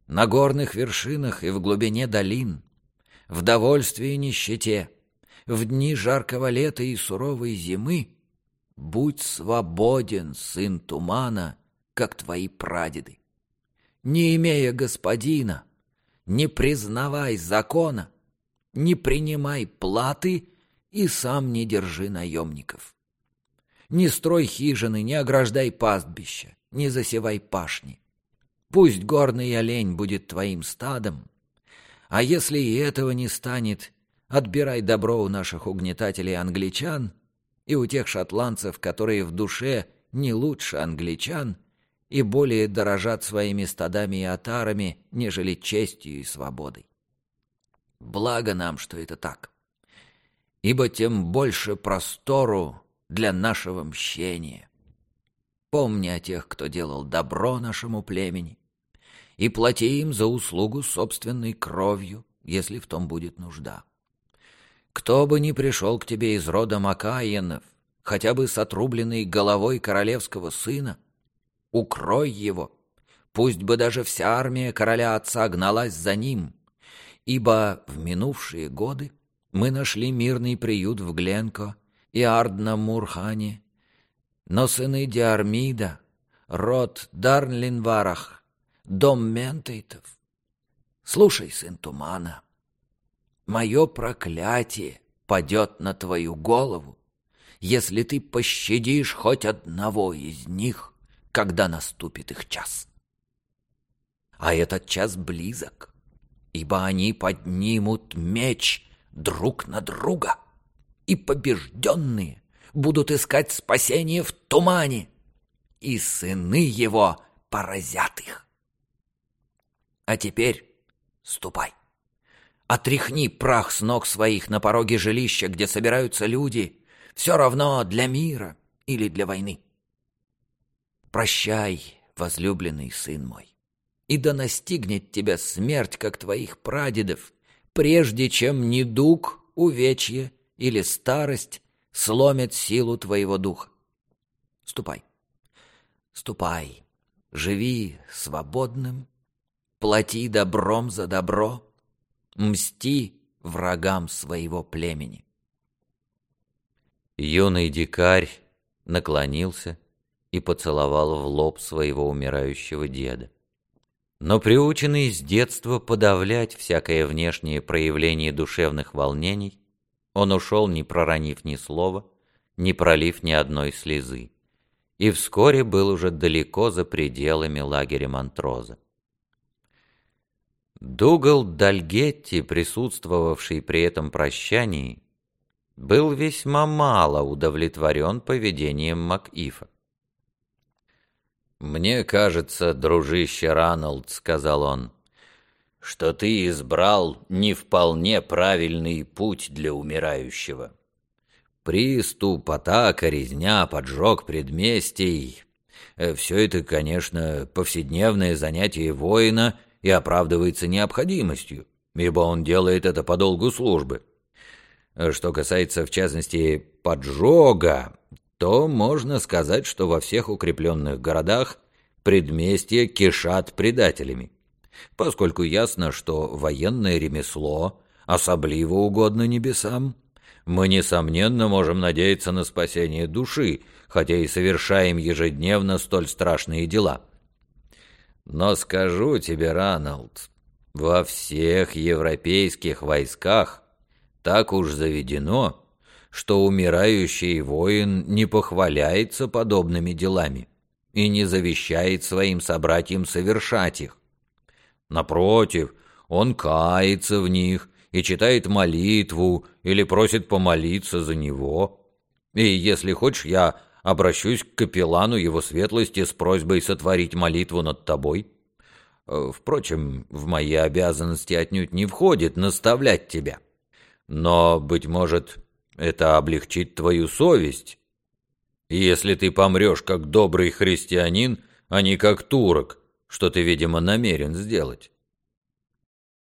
на горных вершинах и в глубине долин, в довольстве и нищете, в дни жаркого лета и суровой зимы, будь свободен, сын тумана, как твои прадеды. Не имея господина, не признавай закона, не принимай платы и сам не держи наемников. Не строй хижины, не ограждай пастбища, не засевай пашни. Пусть горный олень будет твоим стадом, а если и этого не станет, отбирай добро у наших угнетателей-англичан и у тех шотландцев, которые в душе не лучше англичан и более дорожат своими стадами и отарами, нежели честью и свободой. Благо нам, что это так, ибо тем больше простору для нашего мщения. Помни о тех, кто делал добро нашему племени, и плати им за услугу собственной кровью, если в том будет нужда. Кто бы ни пришел к тебе из рода Макаенов, хотя бы с отрубленной головой королевского сына, укрой его, пусть бы даже вся армия короля отца гналась за ним, ибо в минувшие годы мы нашли мирный приют в Гленко и Арднамурхане, но сыны Диармида, род Дарнлинварах, дом Ментейтов. Слушай, сын тумана, мое проклятие падет на твою голову, если ты пощадишь хоть одного из них, когда наступит их час. А этот час близок, ибо они поднимут меч друг на друга, и побежденные будут искать спасение в тумане, и сыны его поразят их. А теперь ступай, отряхни прах с ног своих на пороге жилища, где собираются люди, все равно для мира или для войны. Прощай, возлюбленный сын мой, и да настигнет тебя смерть, как твоих прадедов, прежде чем недуг, увечье или старость сломят силу твоего духа. Ступай, ступай, живи свободным, плати добром за добро, мсти врагам своего племени. Юный дикарь наклонился и поцеловал в лоб своего умирающего деда. Но приученный с детства подавлять всякое внешнее проявление душевных волнений, он ушел, не проронив ни слова, не пролив ни одной слезы, и вскоре был уже далеко за пределами лагеря Монтроза. Дугал Дальгетти, присутствовавший при этом прощании, был весьма мало удовлетворен поведением Макифа. «Мне кажется, дружище Раналд, — сказал он, — что ты избрал не вполне правильный путь для умирающего. Приступ, атака, резня, поджог предместий — все это, конечно, повседневное занятие воина и оправдывается необходимостью, ибо он делает это по долгу службы. Что касается, в частности, поджога, то можно сказать, что во всех укрепленных городах предместья кишат предателями, поскольку ясно, что военное ремесло особливо угодно небесам. Мы, несомненно, можем надеяться на спасение души, хотя и совершаем ежедневно столь страшные дела. Но скажу тебе, Раналд, во всех европейских войсках так уж заведено, что умирающий воин не похваляется подобными делами и не завещает своим собратьям совершать их. Напротив, он кается в них и читает молитву или просит помолиться за него. И если хочешь, я обращусь к капеллану его светлости с просьбой сотворить молитву над тобой. Впрочем, в мои обязанности отнюдь не входит наставлять тебя. Но, быть может, это облегчит твою совесть, если ты помрешь как добрый христианин, а не как турок, что ты, видимо, намерен сделать.